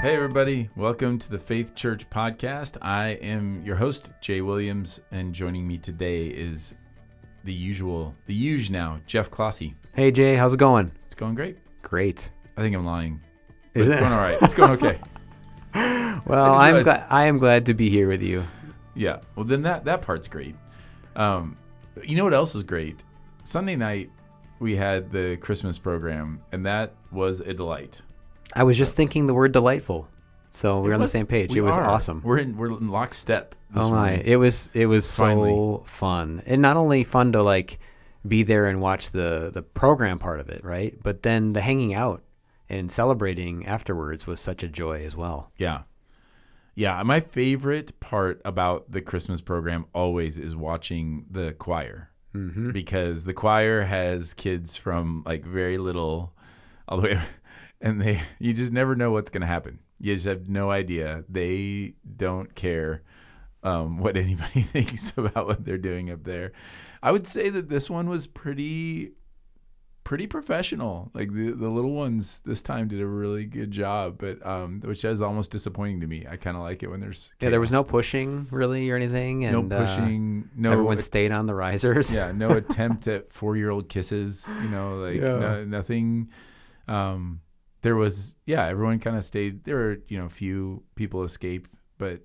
Hey everybody, welcome to the Faith Church podcast. I am your host, Jay Williams, and joining me today is the huge now, Jeff Clossy. Hey Jay, how's it going? It's going great. Great. I think I'm lying. Is It's it? going all right. It's going okay. Well, I am glad to be here with you. Yeah, well then that part's great. You know what else was great? Sunday night we had the Christmas program, and that was a delight. I was just thinking the word delightful, so we're on the same page. It was awesome. We're in lockstep. Oh my! It was Finally. so fun, and not only fun to like be there and watch the program part of it, right? But then the hanging out and celebrating afterwards was such a joy as well. Yeah. My favorite part about the Christmas program always is watching the choir, because the choir has kids from like very little all the way, and you just never know what's going to happen. You just have no idea. They don't care what anybody thinks about what they're doing up there. I would say that this one was pretty professional. Like the little ones this time did a really good job, but which is almost disappointing to me. I kind of like it when there's chaos. Yeah, there was no pushing really or anything, and no pushing, no everyone stayed on the risers. Yeah, no attempt at 4-year-old kisses. Nothing. There was everyone kind of stayed. There were a few people escaped, but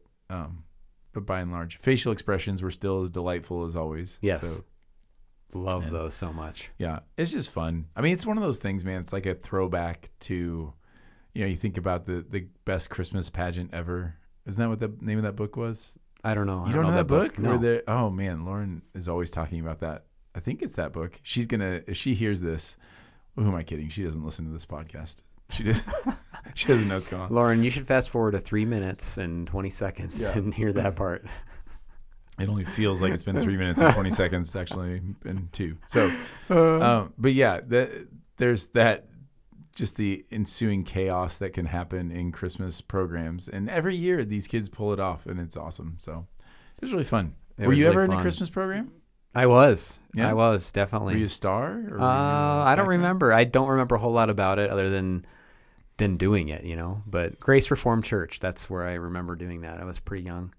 by and large, facial expressions were still as delightful as always. Yes. Love those so much. Yeah, it's just fun. I mean, it's one of those things, man. It's like a throwback to, you think about the best Christmas pageant ever. Isn't that what the name of that book was? I don't know. You don't know that book? No. Oh man, Lauren is always talking about that. I think it's that book. She's gonna, if she hears this, who am I kidding? She doesn't listen to this podcast. She doesn't know what's going on. Lauren, you should fast forward to 3 minutes and 20 seconds and hear that part. It only feels like it's been 3 minutes and 20 seconds. It's actually been 2. So, but yeah, there's that, just the ensuing chaos that can happen in Christmas programs. And every year these kids pull it off, and it's awesome. So it was really fun. Were you ever in a Christmas program? I was. Yeah? I was, definitely. Were you a star? Or were you I don't remember. I don't remember a whole lot about it other than doing it, But Grace Reformed Church, that's where I remember doing that. I was pretty young.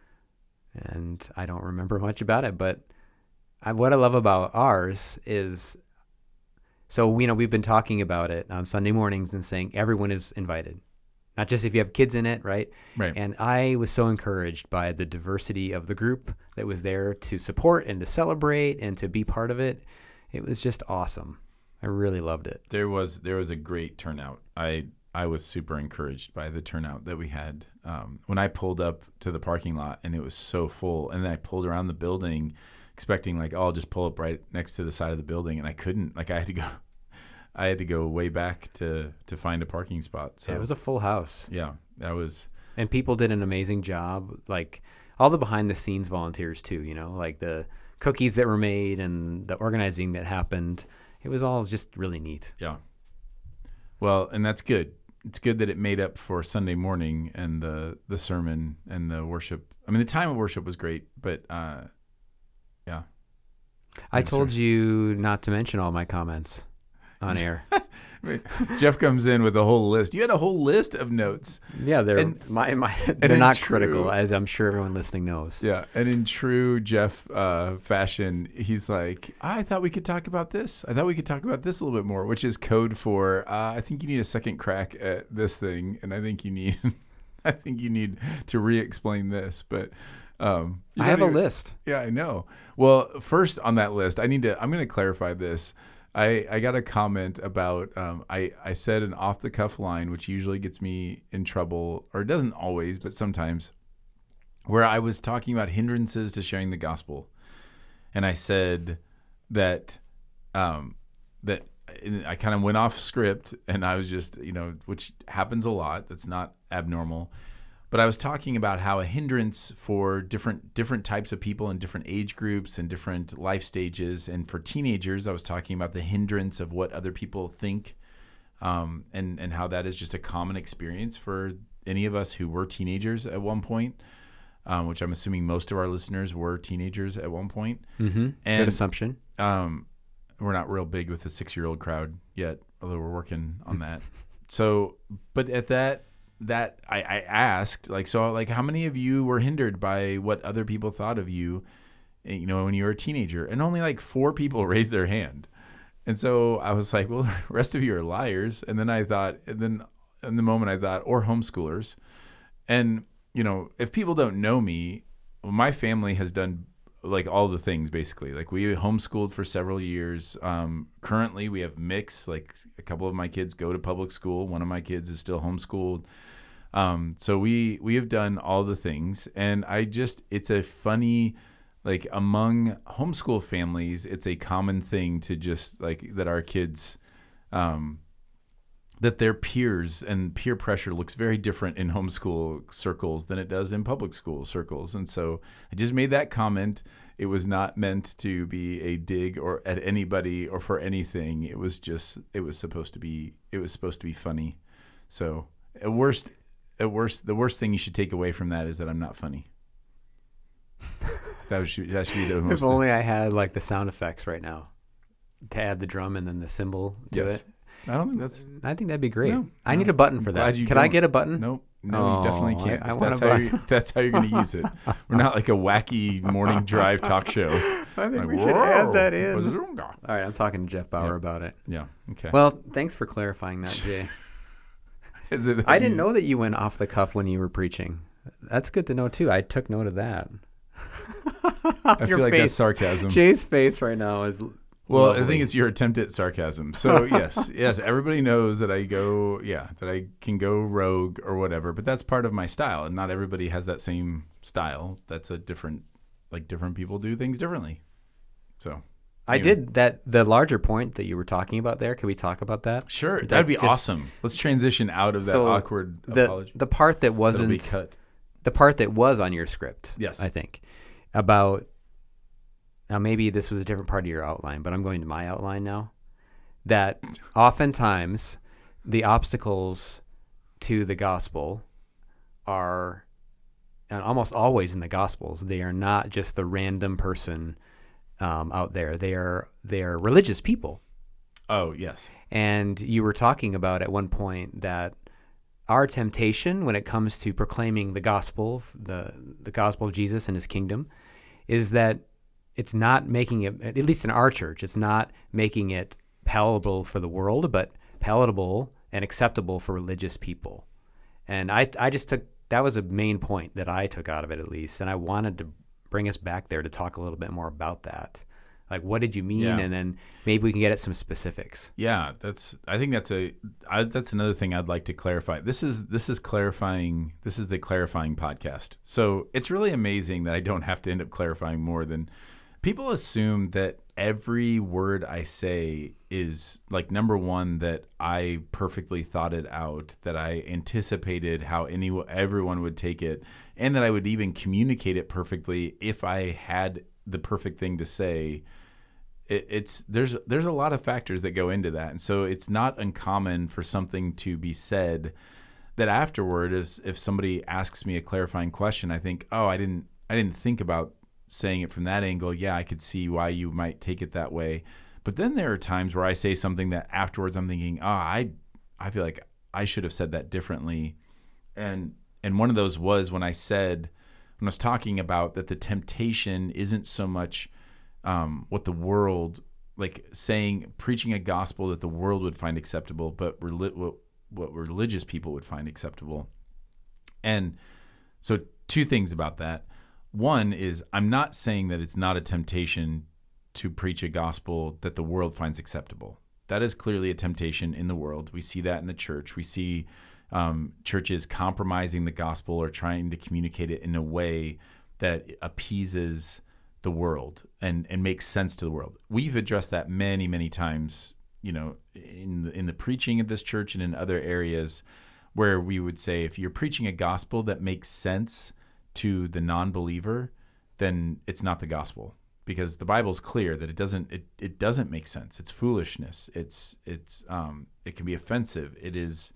And I don't remember much about it, but what I love about ours is, so we've been talking about it on Sunday mornings and saying everyone is invited, not just if you have kids in it, right? Right. And I was so encouraged by the diversity of the group that was there to support and to celebrate and to be part of it. It was just awesome. I really loved it. There was a great turnout. I was super encouraged by the turnout that we had. When I pulled up to the parking lot and it was so full, and then I pulled around the building expecting I'll just pull up right next to the side of the building, and I couldn't. I had to go way back to find a parking spot. So it was a full house. Yeah, that was. And people did an amazing job. Like all the behind the scenes volunteers too, like the cookies that were made and the organizing that happened. It was all just really neat. Yeah. Well, and that's good. It's good that it made up for Sunday morning and the sermon and the worship. I mean, the time of worship was great, but yeah. I told you not to mention all my comments on air. Jeff comes in with a whole list. You had a whole list of notes. Yeah, they're they're not critical, as I'm sure everyone listening knows. Yeah, and in true Jeff fashion, he's like, I thought we could talk about this. I thought we could talk about this a little bit more, which is code for I think you need a second crack at this thing, and I think you need to re-explain this. But I have a list. Yeah, I know. Well, first on that list, I'm going to clarify this. I got a comment about I said an off the cuff line, which usually gets me in trouble, or it doesn't always, but sometimes, where I was talking about hindrances to sharing the gospel, and I said that that I kind of went off script, and I was just which happens a lot. That's not abnormal. But I was talking about how a hindrance for different types of people in different age groups and different life stages. And for teenagers, I was talking about the hindrance of what other people think, and how that is just a common experience for any of us who were teenagers at one point, which I'm assuming most of our listeners were teenagers at one point. Mm-hmm. And, good assumption. We're not real big with the 6-year-old crowd yet, although we're working on that. So, but at that that I asked, like, so like, how many of you were hindered by what other people thought of you, when you were a teenager? And only like 4 people raised their hand. And so I was like, well, the rest of you are liars. And then I thought, and then in the moment I thought, or homeschoolers. And, if people don't know me, my family has done like all the things basically. Like we homeschooled for several years. Currently we have mix, like a couple of my kids go to public school. One of my kids is still homeschooled. So we have done all the things. And it's a funny, like among homeschool families, it's a common thing to just like that our kids, that their peers and peer pressure looks very different in homeschool circles than it does in public school circles. And so I just made that comment. It was not meant to be a dig or at anybody or for anything. It was supposed to be funny. So the worst thing you should take away from that is that I'm not funny. That should be the most. If only I had like the sound effects right now to add the drum and then the cymbal to it. I think that'd be great. No, I need a button for that. Can I get a button? Nope. No, you definitely can't. I want a button. That's how you're going to use it. We're not like a wacky morning drive talk show. I think we should add that in. All right, I'm talking to Jeff Bauer about it. Yeah. Okay. Well, thanks for clarifying that, Jay. I didn't know that you went off the cuff when you were preaching. That's good to know too. I took note of that. I feel like that's sarcasm. Jay's face right now is well, lovely. I think it's your attempt at sarcasm. So yes, everybody knows that that I can go rogue or whatever, but that's part of my style, and not everybody has that same style. That's different people do things differently. So I did that. The larger point that you were talking about there. Can we talk about that? Sure, that'd be awesome. Let's transition out of that awkward apology. The part that wasn't be cut. The part that was on your script. Yes, I think about. Now, maybe this was a different part of your outline, but I'm going to my outline now. That oftentimes the obstacles to the gospel are, and almost always in the Gospels, they are not just the random person out there. They are religious people. Oh, yes. And you were talking about at one point that our temptation when it comes to proclaiming the gospel, the gospel of Jesus and his kingdom, is that it's not making it, at least in our church, it's not making it palatable for the world, but palatable and acceptable for religious people. And I just took, that was a main point that I took out of it at least. And I wanted to bring us back there to talk a little bit more about that. Like, what did you mean? Yeah. And then maybe we can get at some specifics. Yeah, I think that's another thing I'd like to clarify. This is clarifying. This is the clarifying podcast. So it's really amazing that I don't have to end up clarifying more than people assume that every word I say is like, number one, that I perfectly thought it out, that I anticipated how everyone would take it, and that I would even communicate it perfectly if I had the perfect thing to say. There's a lot of factors that go into that, and so it's not uncommon for something to be said that afterward, is if somebody asks me a clarifying question, I think, oh, I didn't think about saying it from that angle. Yeah, I could see why you might take it that way. But then there are times where I say something that afterwards I'm thinking, I feel like I should have said that differently. And one of those was when I was talking about that the temptation isn't so much what the world, like preaching a gospel that the world would find acceptable, but what religious people would find acceptable. And so 2 things about that. One is, I'm not saying that it's not a temptation to preach a gospel that the world finds acceptable. That is clearly a temptation in the world. We see that in the church. We see churches compromising the gospel or trying to communicate it in a way that appeases the world and makes sense to the world. We've addressed that many, many times, in the preaching of this church and in other areas, where we would say, if you're preaching a gospel that makes sense to the non-believer, then it's not the gospel, because the Bible's clear that it doesn't make sense. It's foolishness. It can be offensive. It is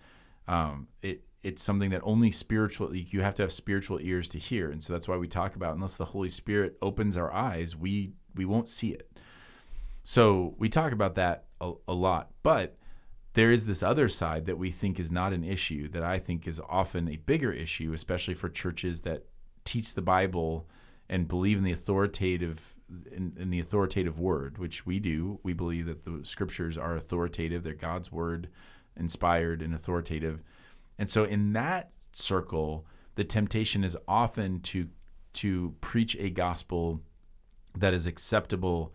it's something that only you have to have spiritual ears to hear. And so that's why we talk about, unless the Holy Spirit opens our eyes, we won't see it. So we talk about that a lot. But there is this other side that we think is not an issue, that I think is often a bigger issue, especially for churches that teach the Bible and believe in the authoritative in the authoritative word, which we do. We believe that the scriptures are authoritative; they're God's word, inspired and authoritative. And so, in that circle, the temptation is often to preach a gospel that is acceptable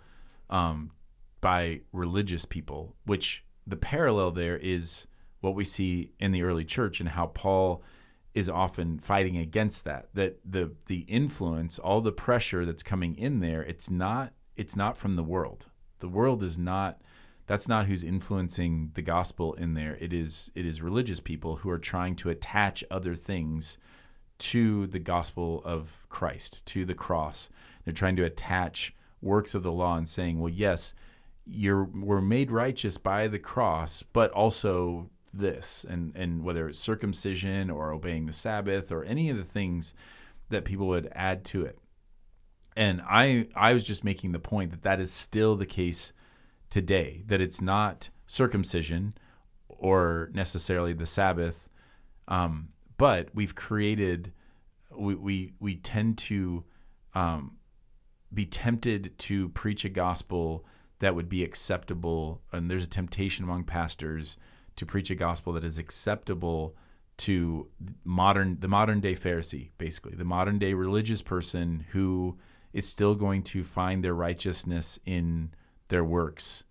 by religious people, which the parallel there is what we see in the early church and how Paul is often fighting against that the influence, all the pressure that's coming in there, it's not from the world. The world is not, that's not who's influencing the gospel in there. It is religious people who are trying to attach other things to the gospel of Christ, to the cross. They're trying to attach works of the law and saying, well, yes, we're made righteous by the cross, but also this, and whether it's circumcision or obeying the Sabbath or any of the things that people would add to it. And I was just making the point that that is still the case today, that it's not circumcision or necessarily the Sabbath, but we've created, we tend to be tempted to preach a gospel that would be acceptable, and there's a temptation among pastors to preach a gospel that is acceptable to the modern day Pharisee, basically the modern day religious person who is still going to find their righteousness in their works,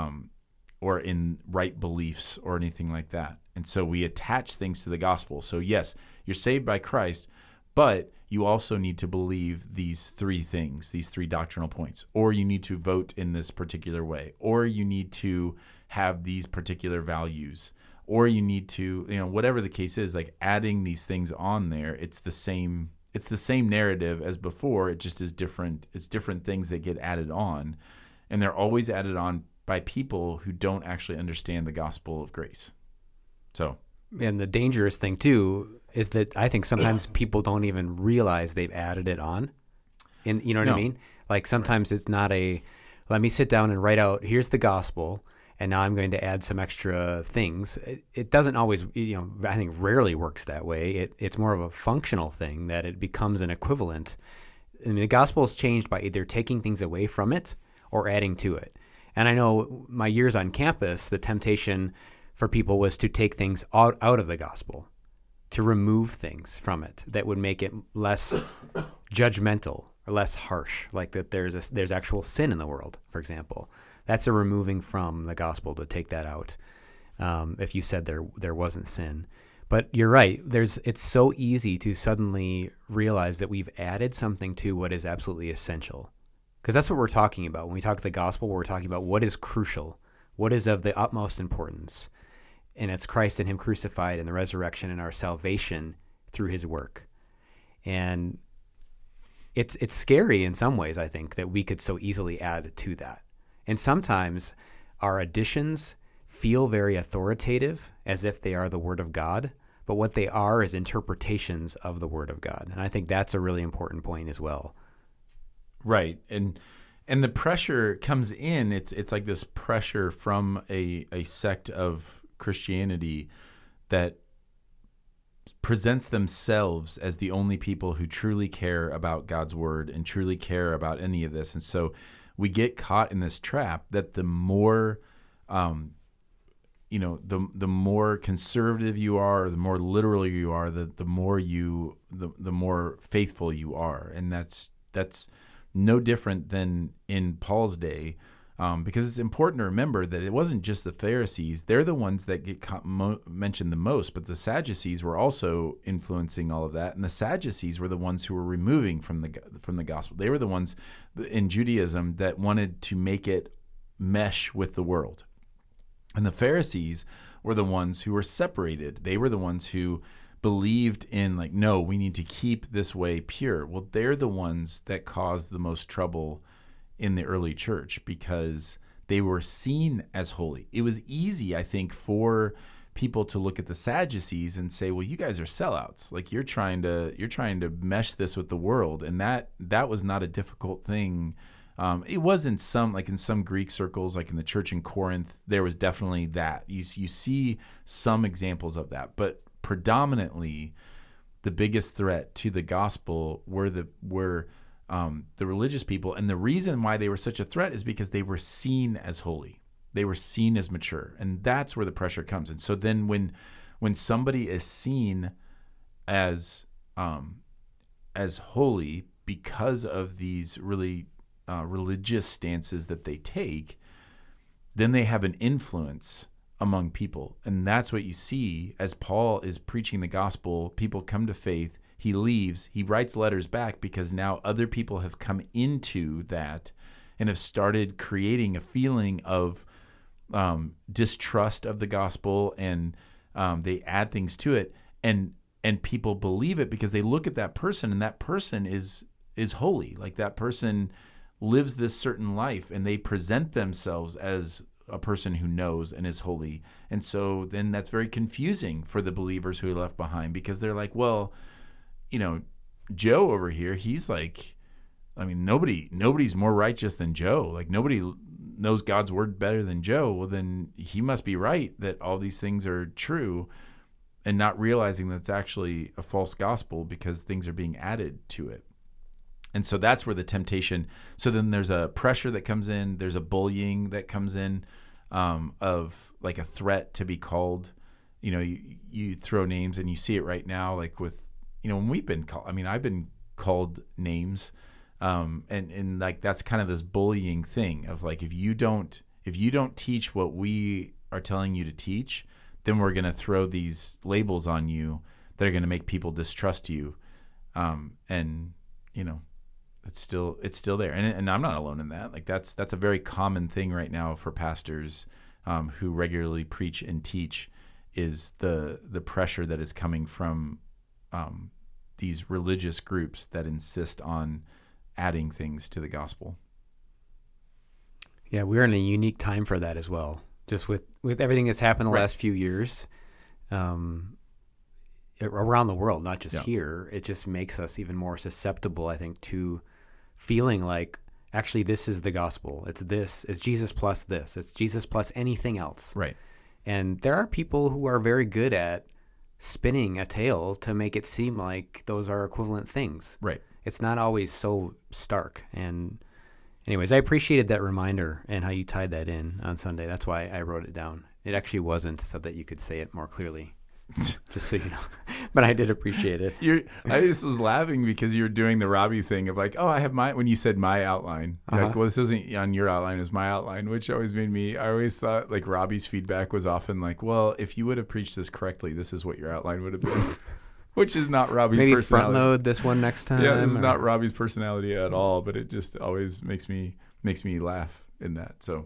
or in right beliefs or anything like that. And so we attach things to the gospel. So yes, you're saved by Christ, but you also need to believe these three things, these three doctrinal points, or you need to vote in this particular way, or you need to have these particular values, or you need to, whatever the case is, like adding these things on there, it's the same narrative as before. It just is different. It's different things that get added on, and they're always added on by people who don't actually understand the gospel of grace. So, and the dangerous thing too is that I think sometimes people don't even realize they've added it on. And you know what I mean? Like sometimes it's not let me sit down and write out, here's the gospel, and now I'm going to add some extra things. It doesn't always, I think rarely works that way. It's more of a functional thing that it becomes an equivalent. I mean, the gospel is changed by either taking things away from it or adding to it. And I know my years on campus, the temptation for people was to take things out of the gospel, to remove things from it that would make it less judgmental or less harsh, like that there's actual sin in the world, for example. That's a removing from the gospel to take that out. If you said there wasn't sin. But you're right. It's so easy to suddenly realize that we've added something to what is absolutely essential. Because that's what we're talking about. When we talk the gospel, we're talking about what is crucial, what is of the utmost importance. And it's Christ and him crucified and the resurrection and our salvation through his work. And it's scary in some ways, I think, that we could so easily add to that. And sometimes our additions feel very authoritative, as if they are the Word of God, but what they are is interpretations of the Word of God. And I think that's a really important point as well. Right. And the pressure comes in, it's like this pressure from a sect of Christianity that presents themselves as the only people who truly care about God's Word and truly care about any of this. And so we get caught in this trap that the more, the more conservative you are, or the more literal you are, the more faithful you are, and that's no different than in Paul's day, because it's important to remember that it wasn't just the Pharisees; they're the ones that get mentioned the most, but the Sadducees were also influencing all of that, and the Sadducees were the ones who were removing from the gospel. They were the ones in Judaism that wanted to make it mesh with the world. And the Pharisees were the ones who were separated. They were the ones who believed in, like, no, we need to keep this way pure. Well, they're the ones that caused the most trouble in the early church because they were seen as holy. It was easy, I think, for people to look at the Sadducees and say, well, you guys are sellouts. Like you're trying to mesh this with the world. And that was not a difficult thing It was in some Greek circles, like in the church in Corinth, there was definitely that. You see some examples of that, but predominantly the biggest threat to the gospel were the religious people. And the reason why they were such a threat is because they were seen as holy. They were seen as mature. And that's where the pressure comes. And so then when somebody is seen as holy because of these really religious stances that they take, then they have an influence among people. And that's what you see as Paul is preaching the gospel. People come to faith. He leaves. He writes letters back because now other people have come into that and have started creating a feeling of distrust of the gospel, and they add things to it. And people believe it because they look at that person, and that person is holy. Like, that person lives this certain life, and they present themselves as a person who knows and is holy. And so then that's very confusing for the believers who are left behind, because they're like, well, Joe over here, he's like, nobody's more righteous than Joe. Like, nobody knows God's word better than Joe. Well, then he must be right that all these things are true, and not realizing that it's actually a false gospel because things are being added to it. And so that's where the temptation. So then there's a pressure that comes in. There's a bullying that comes in, of like a threat to be called. You throw names, and you see it right now, like with, when we've been called. I've been called names, and like that's kind of this bullying thing of like, if you don't teach what we are telling you to teach, then we're going to throw these labels on you that are going to make people distrust you, and it's still there, and I'm not alone in that. Like, that's a very common thing right now for pastors who regularly preach and teach, is the pressure that is coming from these religious groups that insist on adding things to the gospel. Yeah, we're in a unique time for that as well. Just with everything that's happened the last few years, around the world, not just here, it just makes us even more susceptible, I think, to feeling like, actually, this is the gospel. It's Jesus plus this. It's Jesus plus anything else. Right. And there are people who are very good at spinning a tale to make it seem like those are equivalent things. Right. It's not always so stark. And anyways, I appreciated that reminder and how you tied that in on Sunday. That's why I wrote it down. It actually wasn't so that you could say it more clearly, just so you know. But I did appreciate it. I just was laughing because you were doing the Robbie thing of like, oh, I have when you said my outline. Like, well, this isn't on your outline, it's my outline, which always made me, I always thought like Robbie's feedback was often like, well, if you would have preached this correctly, this is what your outline would have been. Which is not Robbie's personality. Maybe personality. Front load this one next time. Yeah, this is not Robbie's personality at all, but it just always makes me laugh in that. So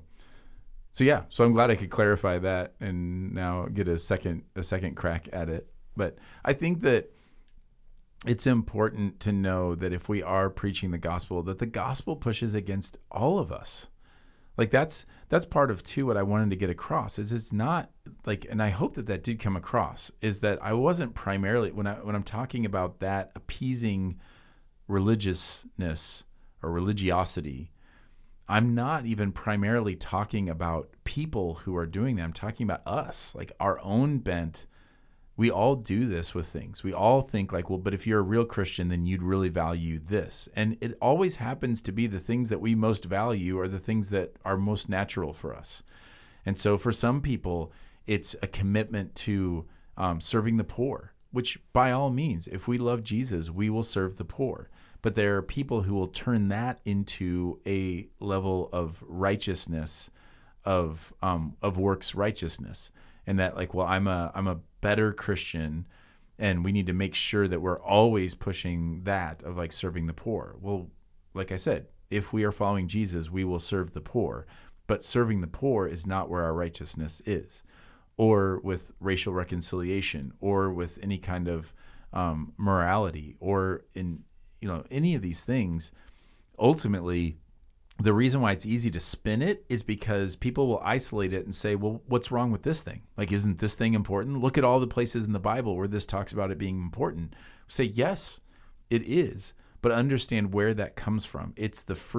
I'm glad I could clarify that and now get a second crack at it. But I think that it's important to know that if we are preaching the gospel, that the gospel pushes against all of us. Like, that's part of too what I wanted to get across, is it's not like, and I hope that did come across, is that I wasn't primarily, when I'm talking about that appeasing religiousness or religiosity, I'm not even primarily talking about people who are doing that. I'm talking about us, like our own bent. We all do this with things. We all think like, well, but if you're a real Christian, then you'd really value this. And it always happens to be the things that we most value are the things that are most natural for us. And so for some people, it's a commitment to serving the poor, which by all means, if we love Jesus, we will serve the poor. But there are people who will turn that into a level of righteousness, of works righteousness. And that like, well, I'm a better Christian, and we need to make sure that we're always pushing that of like serving the poor. Well, like I said, if we are following Jesus, we will serve the poor, but serving the poor is not where our righteousness is, or with racial reconciliation, or with any kind of morality, or in any of these things. Ultimately, the reason why it's easy to spin it is because people will isolate it and say, well, what's wrong with this thing? Like, isn't this thing important? Look at all the places in the Bible where this talks about it being important. Say, yes, it is, but understand where that comes from. It's the fruit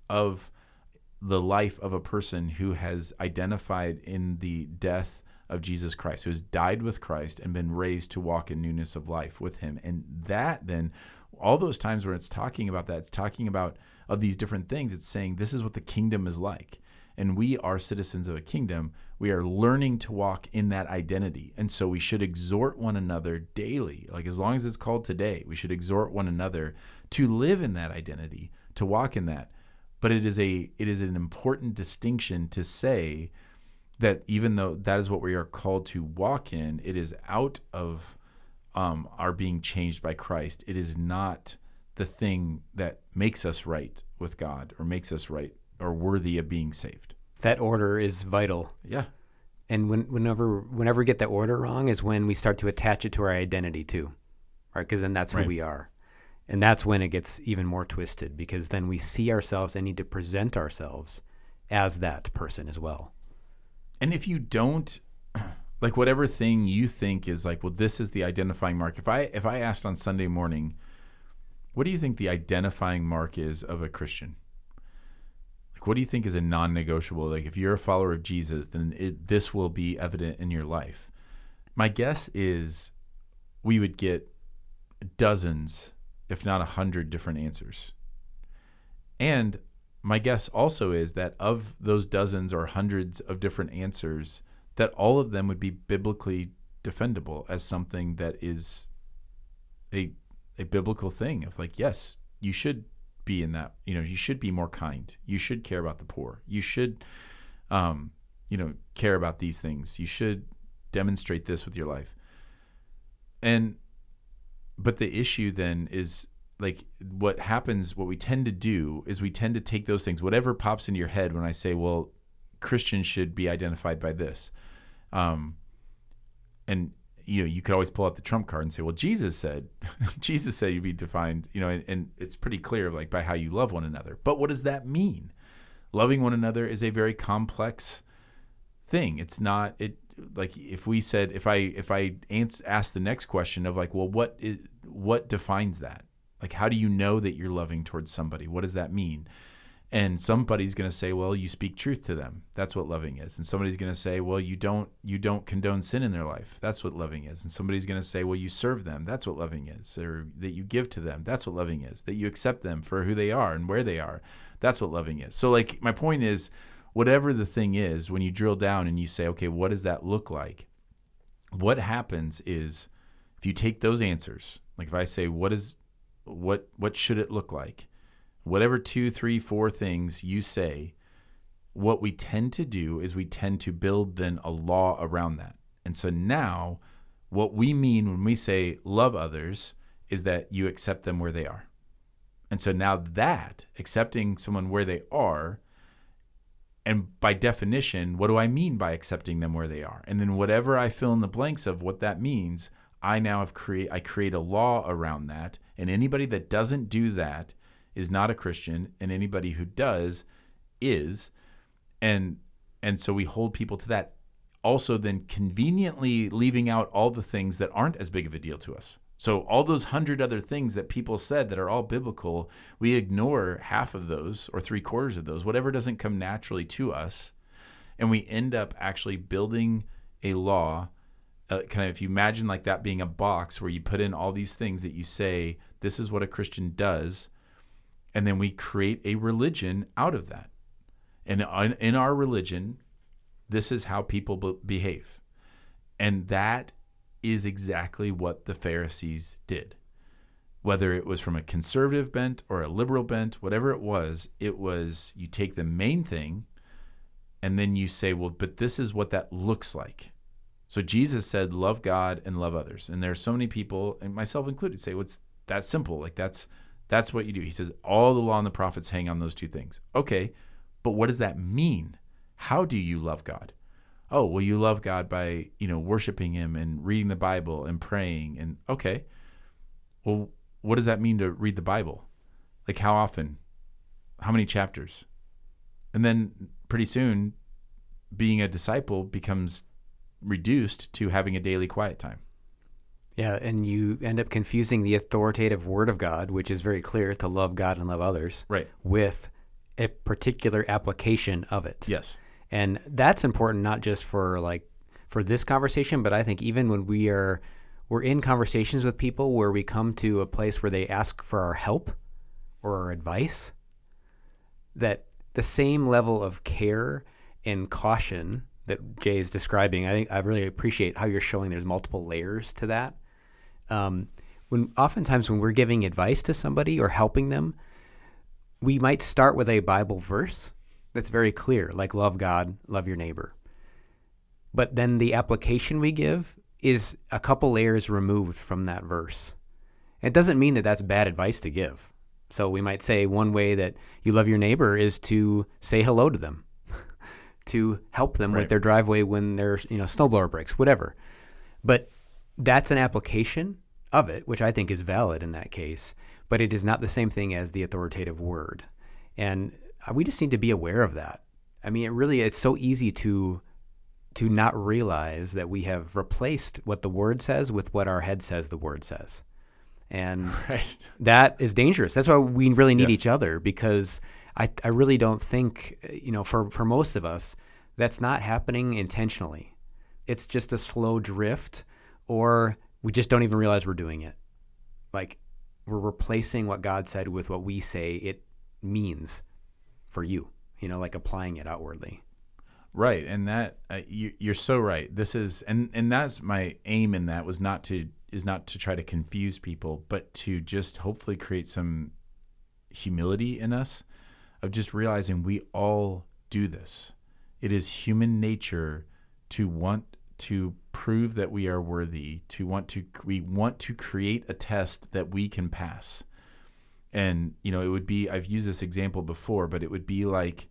of the life of a person who has identified in the death of Jesus Christ, who has died with Christ and been raised to walk in newness of life with him. And that then, all those times where it's talking about that, it's talking about of these different things, it's saying this is what the kingdom is like. And we are citizens of a kingdom. We are learning to walk in that identity. And so we should exhort one another daily. Like as long as it's called today, we should exhort one another to live in that identity, to walk in that. But it is an important distinction to say that even though that is what we are called to walk in, it is out of our being changed by Christ. It is not the thing that makes us right with God or makes us right or worthy of being saved. That order is vital. Yeah. And whenever we get that order wrong is when we start to attach it to our identity too, right? Because then that's who Right. we are. And that's when it gets even more twisted, because then we see ourselves and need to present ourselves as that person as well. And if you don't, like whatever thing you think is like, well, this is the identifying mark. If I asked on Sunday morning, what do you think the identifying mark is of a Christian? Like, what do you think is a non-negotiable? Like, if you're a follower of Jesus, then this will be evident in your life. My guess is we would get dozens, if not 100 different answers. And my guess also is that of those dozens or hundreds of different answers, that all of them would be biblically defendable as something that is a biblical thing of like, yes, you should be in that, you should be more kind. You should care about the poor. You should, care about these things. You should demonstrate this with your life. But the issue then is like what we tend to do is we tend to take those things, whatever pops into your head when I say, well, Christians should be identified by this. And you could always pull out the trump card and say, well, Jesus said you'd be defined, and it's pretty clear like by how you love one another. But what does that mean? Loving one another is a very complex thing. It's not like if I ask the next question of like, well, what defines that? Like, how do you know that you're loving towards somebody? What does that mean? And somebody's going to say, well, you speak truth to them. That's what loving is. And somebody's going to say, well, you don't condone sin in their life. That's what loving is. And somebody's going to say, well, you serve them. That's what loving is. Or that you give to them. That's what loving is. That you accept them for who they are and where they are. That's what loving is. So like my point is, whatever the thing is, when you drill down and you say, okay, what does that look like? What happens is if you take those answers, like if I say, what should it look like? Whatever 2, 3, 4 things you say, what we tend to do is we tend to build then a law around that. And so now what we mean when we say love others is that you accept them where they are. And so now that accepting someone where they are, and by definition, what do I mean by accepting them where they are? And then whatever I fill in the blanks of what that means, I now create a law around that. And anybody that doesn't do that is not a Christian, and anybody who does is. And so we hold people to that. Also then conveniently leaving out all the things that aren't as big of a deal to us. So all those 100 other things that people said that are all biblical, we ignore half of those or 3/4 of those, whatever doesn't come naturally to us. And we end up actually building a law, kind of if you imagine like that being a box where you put in all these things that you say, this is what a Christian does. And then we create a religion out of that. And in our religion, this is how people behave. And that is exactly what the Pharisees did. Whether it was from a conservative bent or a liberal bent, whatever it was you take the main thing and then you say, well, but this is what that looks like. So Jesus said, love God and love others. And there are so many people, and myself included, say, well, it's that simple. Like that's what you do. He says, all the law and the prophets hang on those two things. Okay, but what does that mean? How do you love God? Oh, well, you love God by, worshiping him and reading the Bible and praying. And okay, well, what does that mean to read the Bible? Like how often? How many chapters? And then pretty soon being a disciple becomes reduced to having a daily quiet time. Yeah, and you end up confusing the authoritative word of God, which is very clear to love God and love others, right, with a particular application of it. Yes. And that's important not just for this conversation, but I think even when we're in conversations with people where we come to a place where they ask for our help or our advice, that the same level of care and caution that Jay is describing, I think I really appreciate how you're showing there's multiple layers to that. Oftentimes when we're giving advice to somebody or helping them, we might start with a Bible verse that's very clear, like love God, love your neighbor. But then the application we give is a couple layers removed from that verse. It doesn't mean that that's bad advice to give. So we might say one way that you love your neighbor is to say hello to them, to help them with their driveway when their snowblower breaks, whatever. But that's an application of it, which I think is valid in that case. But it is not the same thing as the authoritative word. And we just need to be aware of that. I mean, it's so easy to not realize that we have replaced what the word says with what our head says the word says. And that is dangerous. That's why we really need each other, because I really don't think, for most of us, that's not happening intentionally. It's just a slow drift, or we just don't even realize we're doing it. Like, we're replacing what God said with what we say it means for you, like applying it outwardly. Right. And that you're so right. This is, and that's my aim in that is not to try to confuse people, but to just hopefully create some humility in us of just realizing we all do this. It is human nature to want to prove that we are worthy, we want to create a test that we can pass. And, it would be, I've used this example before, but it would be like,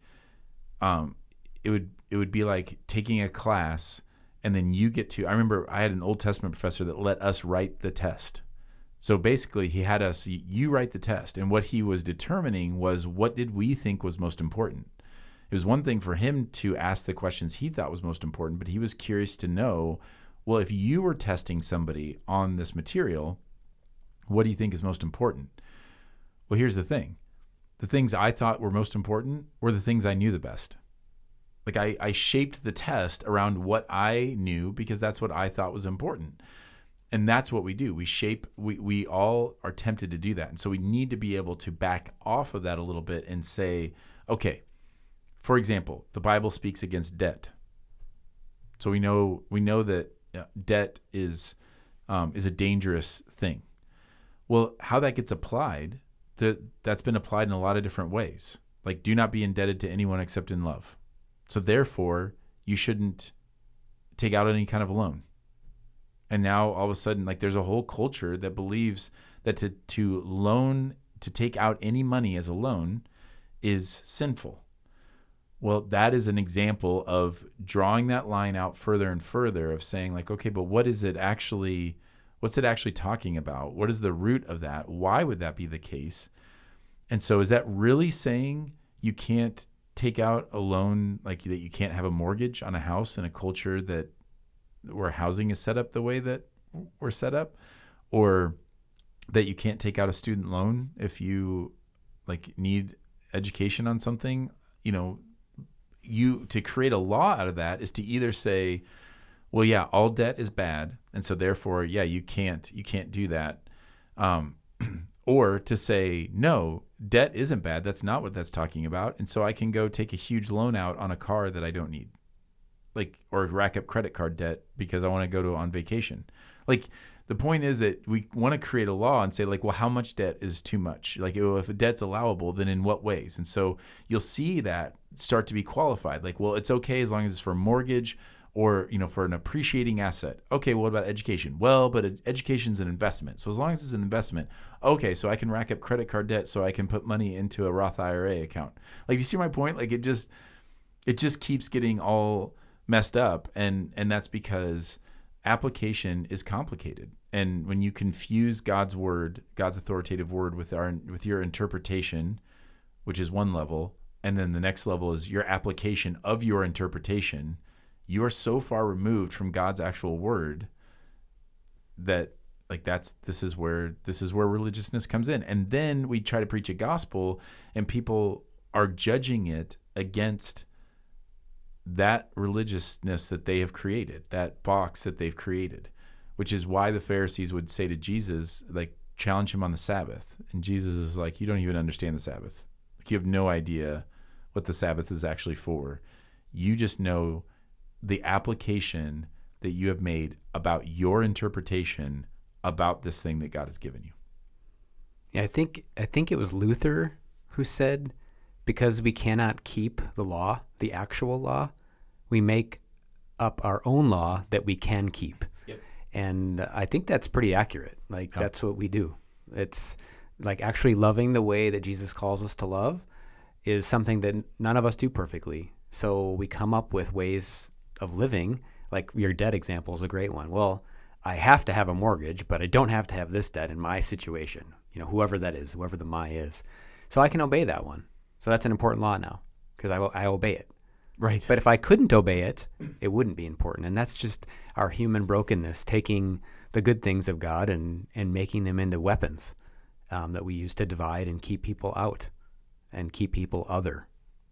it would be like taking a class and then I remember I had an Old Testament professor that let us write the test. So basically he had us, you write the test. And what he was determining was, what did we think was most important? It was one thing for him to ask the questions he thought was most important, but he was curious to know, well, if you were testing somebody on this material, what do you think is most important? Well, here's the thing. The things I thought were most important were the things I knew the best. Like I shaped the test around what I knew because that's what I thought was important. And that's what we do. We all are tempted to do that. And so we need to be able to back off of that a little bit and say, okay, for example, the Bible speaks against debt. So we know that debt is a dangerous thing. Well, how that gets applied, that's been applied in a lot of different ways. Like, do not be indebted to anyone except in love. So therefore, you shouldn't take out any kind of loan. And now all of a sudden, like, there's a whole culture that believes that to take out any money as a loan is sinful. Well, that is an example of drawing that line out further and further, of saying like, okay, but what's it actually talking about? What is the root of that? Why would that be the case? And so is that really saying you can't take out a loan, like that you can't have a mortgage on a house in a culture where housing is set up the way that we're set up, or that you can't take out a student loan if you need education on something? To create a law out of that is to either say, well, yeah, all debt is bad, and so therefore, yeah, you can't do that, or to say, no, debt isn't bad. That's not what that's talking about, and so I can go take a huge loan out on a car that I don't need, or rack up credit card debt because I want to go on vacation. The point is that we want to create a law and say, well, how much debt is too much? If a debt's allowable, then in what ways? And so you'll see that start to be qualified. Well, it's okay as long as it's for a mortgage or, for an appreciating asset. Okay, well, what about education? Well, but education's an investment. So as long as it's an investment, okay, so I can rack up credit card debt so I can put money into a Roth IRA account. You see my point? It just keeps getting all messed up. And that's because application is complicated. And when you confuse God's word, God's authoritative word with your interpretation, which is one level, and then the next level is your application of your interpretation, you are so far removed from God's actual word that this is where religiousness comes in. And then we try to preach a gospel and people are judging it against that religiousness that they have created, that box that they've created, which is why the Pharisees would say to Jesus, like, challenge him on the Sabbath. And Jesus is like, you don't even understand the Sabbath. Like, you have no idea what the Sabbath is actually for. You just know the application that you have made about your interpretation about this thing that God has given you. Yeah, I think it was Luther who said, because we cannot keep the law, the actual law, we make up our own law that we can keep. Yep. And I think that's pretty accurate. Like, that's what we do. It's like actually loving the way that Jesus calls us to love is something that none of us do perfectly. So we come up with ways of living, like your debt example is a great one. Well, I have to have a mortgage, but I don't have to have this debt in my situation, whoever that is, whoever the my is. So I can obey that one. So that's an important law now because I obey it. Right. But if I couldn't obey it, it wouldn't be important. And that's just our human brokenness, taking the good things of God and making them into weapons that we use to divide and keep people out and keep people other.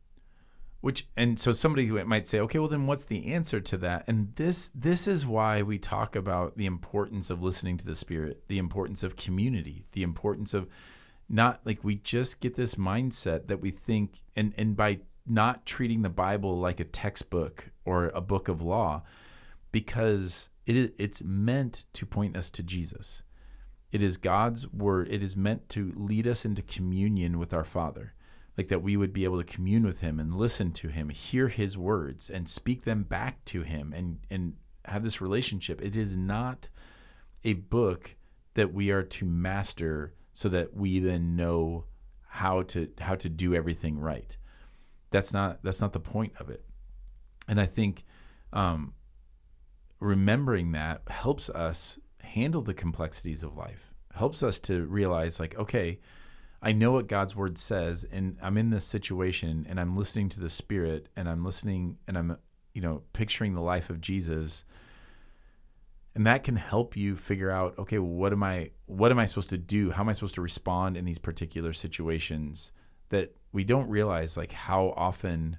And so somebody who might say, okay, well then what's the answer to that? And this is why we talk about the importance of listening to the Spirit, the importance of community, the importance of not, like, we just get this mindset that we think, and by not treating the Bible like a textbook or a book of law, because it's meant to point us to Jesus. It is God's word. It is meant to lead us into communion with our Father. Like, that we would be able to commune with him and listen to him, hear his words and speak them back to him and have this relationship. It is not a book that we are to master so that we then know how to do everything right. That's not the point of it. And I think remembering that helps us handle the complexities of life, helps us to realize, like, okay, I know what God's word says, and I'm in this situation, and I'm listening to the Spirit, and I'm listening, and I'm, picturing the life of Jesus, and that can help you figure out, okay, what am I supposed to do? How am I supposed to respond in these particular situations? That we don't realize, like, how often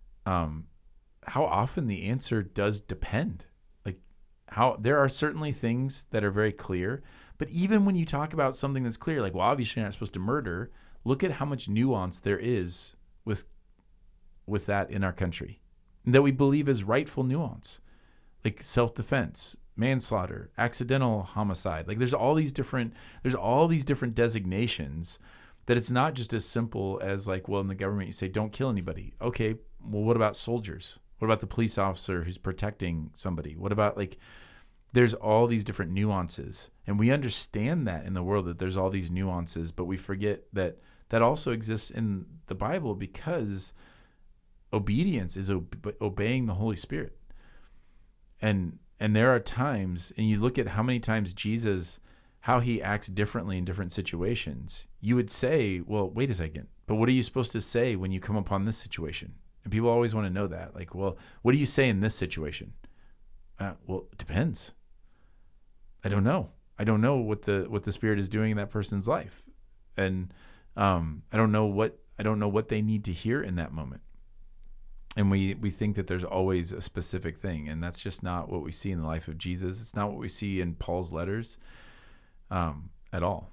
the answer does depend. Like, how there are certainly things that are very clear. But even when you talk about something that's clear, like, well, obviously you're not supposed to murder, look at how much nuance there is with that in our country that we believe is rightful nuance, like self-defense, manslaughter, accidental homicide. Like, there's all these different designations that it's not just as simple as, like, well, in the government you say don't kill anybody. Okay, well, what about soldiers? What about the police officer who's protecting somebody? What about, like, there's all these different nuances, and we understand that in the world, that there's all these nuances, but we forget that also exists in the Bible, because obedience is obeying the Holy Spirit. And there are times, and you look at how many times Jesus, how he acts differently in different situations. You would say, well, wait a second, but what are you supposed to say when you come upon this situation? And people always want to know that. Like, well, what do you say in this situation? Well, it depends. I don't know. I don't know what the Spirit is doing in that person's life, and I don't know what they need to hear in that moment. And we think that there's always a specific thing, and that's just not what we see in the life of Jesus. It's not what we see in Paul's letters at all.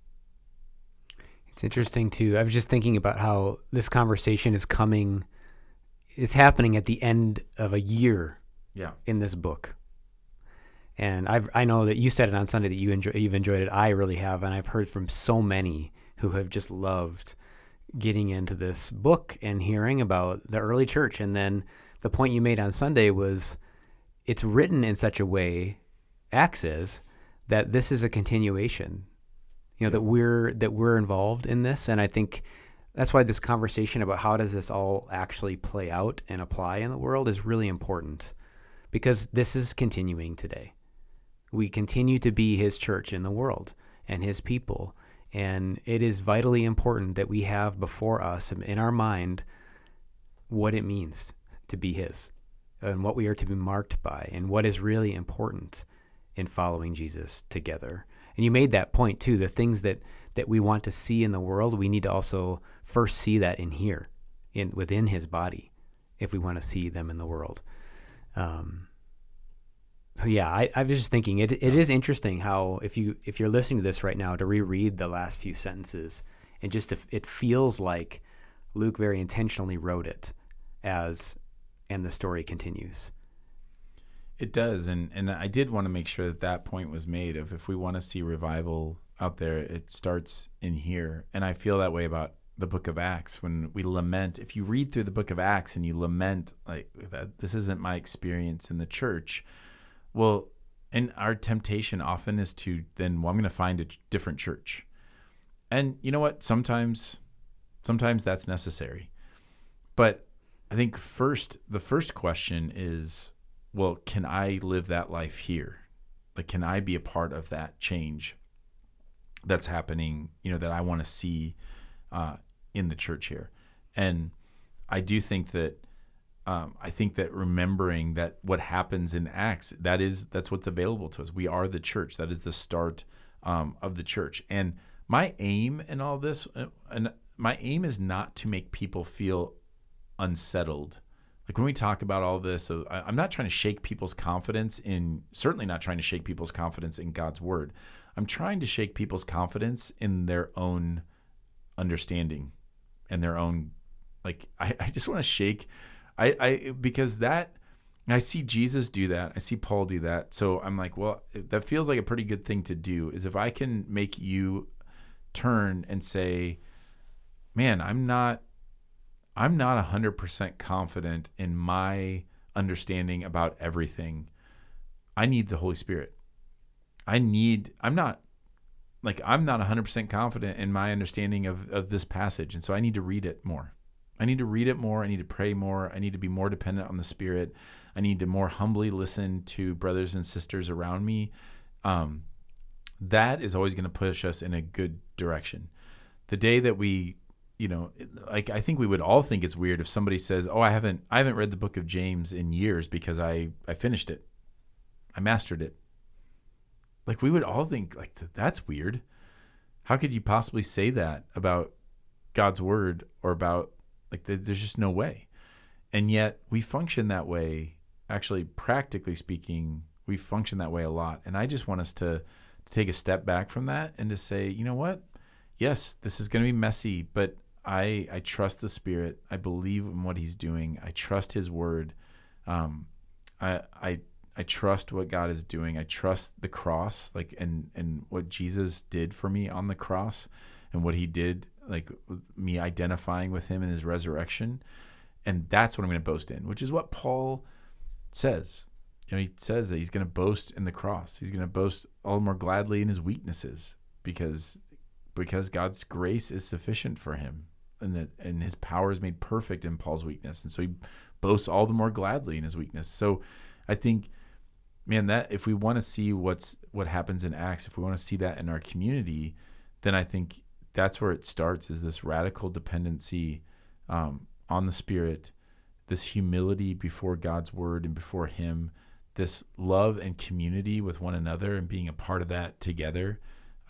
It's interesting too. I was just thinking about how this conversation it's happening at the end of a year. Yeah. In this book. And I know that you said it on Sunday that you've enjoyed it. I really have, and I've heard from so many who have just loved getting into this book and hearing about the early church. And then the point you made on Sunday was it's written in such a way, Acts is, that this is a continuation. That we're involved in this, and I think that's why this conversation about how does this all actually play out and apply in the world is really important, because this is continuing today. We continue to be his church in the world and his people, and it is vitally important that we have before us in our mind what it means to be his and what we are to be marked by and what is really important in following Jesus together. And you made that point too, the things that we want to see in the world, we need to also first see that in here. within his body if we want to see them in the world. So yeah, I was just thinking it is interesting how if you're listening to this right now, to reread the last few sentences, and just it feels like Luke very intentionally wrote it and the story continues. It does, and I did want to make sure that point was made of, if we want to see revival out there, it starts in here. And I feel that way about the book of Acts. When we lament, if you read through the book of Acts and you lament like that, this isn't my experience in the church. Well, and our temptation often is to then, well, I'm going to find a different church. And you know what? Sometimes that's necessary. But I think the first question is, well, can I live that life here? Like, can I be a part of that change that's happening, that I want to see in the church here? And I do think that remembering that what happens in Acts, that's what's available to us. We are the church. That is the start of the church. And my aim in all this, and my aim is not to make people feel unsettled. Like when we talk about all this, so I'm not trying to shake people's confidence certainly not trying to shake people's confidence in God's word. I'm trying to shake people's confidence in their own understanding and their own, like, I just want to shake, because I see Jesus do that. I see Paul do that. So I'm like, well, that feels like a pretty good thing to do, is if I can make you turn and say, man, I'm not 100% confident in my understanding about everything. I need the Holy Spirit. I'm not 100% confident in my understanding of this passage. And so I need to read it more. I need to pray more. I need to be more dependent on the Spirit. I need to more humbly listen to brothers and sisters around me. That is always going to push us in a good direction. The day that we, I think we would all think it's weird if somebody says, "Oh, I haven't read the book of James in years because I finished it. I mastered it." Like, we would all think, like, that's weird. How could you possibly say that about God's word, or about, like, there's just no way. And yet we function that way. Actually, practically speaking, we function that way a lot. And I just want us to take a step back from that and to say, you know what? Yes, this is going to be messy, but I trust the Spirit. I believe in what he's doing. I trust his word. I trust what God is doing. I trust the cross, like, and what Jesus did for me on the cross, and what he did, like, me identifying with him in his resurrection. And that's what I'm going to boast in, which is what Paul says. He says that he's going to boast in the cross. He's going to boast all the more gladly in his weaknesses, because God's grace is sufficient for him, and his power is made perfect in Paul's weakness. And so he boasts all the more gladly in his weakness. So I think, man, that if we want to see what happens in Acts, if we want to see that in our community, then I think that's where it starts, is this radical dependency on the Spirit, this humility before God's word and before him, this love and community with one another and being a part of that together.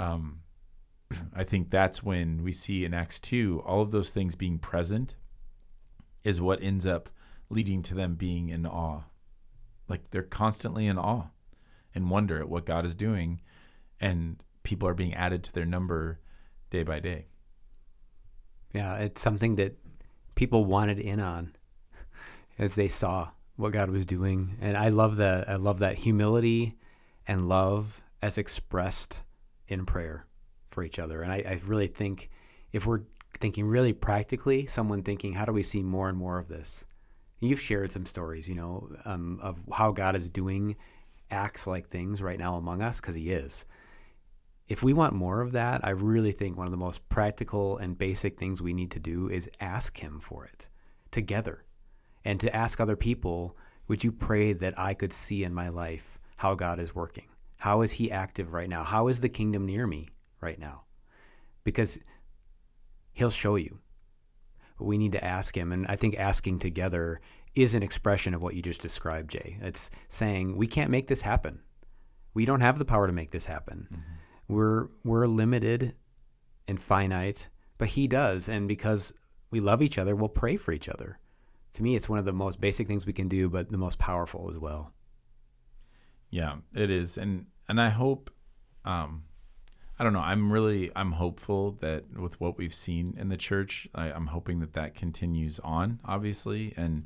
I think that's when we see in Acts 2, all of those things being present is what ends up leading to them being in awe. Like, they're constantly in awe and wonder at what God is doing, and people are being added to their number day by day. Yeah, it's something that people wanted in on as they saw what God was doing. And I love that humility and love as expressed in prayer for each other. And I really think, if we're thinking really practically, someone thinking, how do we see more and more of this? You've shared some stories, of how God is doing acts like things right now among us, because he is. If we want more of that, I really think one of the most practical and basic things we need to do is ask him for it together, and to ask other people, would you pray that I could see in my life how God is working? How is he active right now? How is the kingdom near me right now? Because he'll show you. But we need to ask him. And I think asking together is an expression of what you just described, Jay. It's saying, we can't make this happen. We don't have the power to make this happen. Mm-hmm. We're limited and finite, but he does. And because we love each other, we'll pray for each other. To me, it's one of the most basic things we can do, but the most powerful as well. Yeah, it is. And I hope, I don't know, I'm hopeful that with what we've seen in the church, I'm hoping that continues on, obviously. And,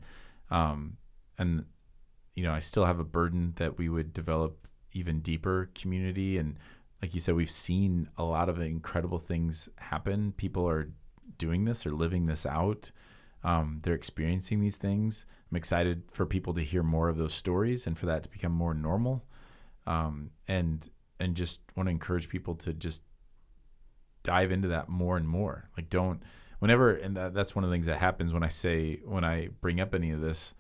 I still have a burden that we would develop even deeper community. And like you said, we've seen a lot of incredible things happen. People are doing this or living this out. They're experiencing these things. I'm excited for people to hear more of those stories and for that to become more normal. And just want to encourage people to just dive into that more and more. Like that's one of the things that happens when I bring up any of this.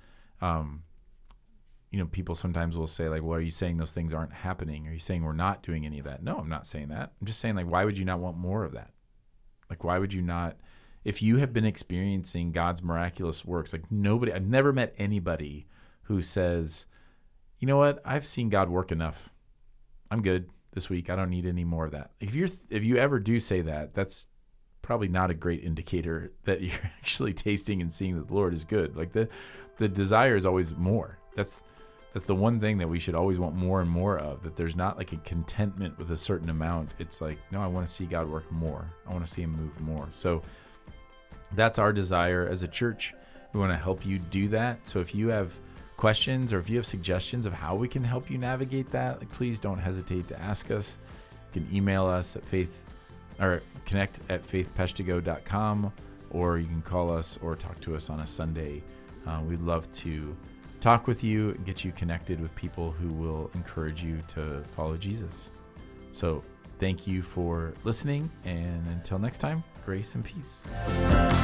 People sometimes will say like, well, are you saying those things aren't happening? Are you saying we're not doing any of that? No, I'm not saying that. I'm just saying, like, why would you not want more of that? Like, why would you not, if you have been experiencing God's miraculous works, like I've never met anybody who says, you know what, I've seen God work enough. I'm good this week. I don't need any more of that. If you ever do say that, that's probably not a great indicator that you're actually tasting and seeing that the Lord is good. Like the desire is always more. That's the one thing that we should always want more and more of, that there's not like a contentment with a certain amount. It's like, no, I want to see God work more. I want to see him move more. So that's our desire as a church. We want to help you do that. So if you have questions or if you have suggestions of how we can help you navigate that, like, please don't hesitate to ask us. You can email us at connect@faithpeshtigo.com, or you can call us or talk to us on a Sunday. We'd love to talk with you and get you connected with people who will encourage you to follow Jesus. So thank you for listening, and until next time, grace and peace.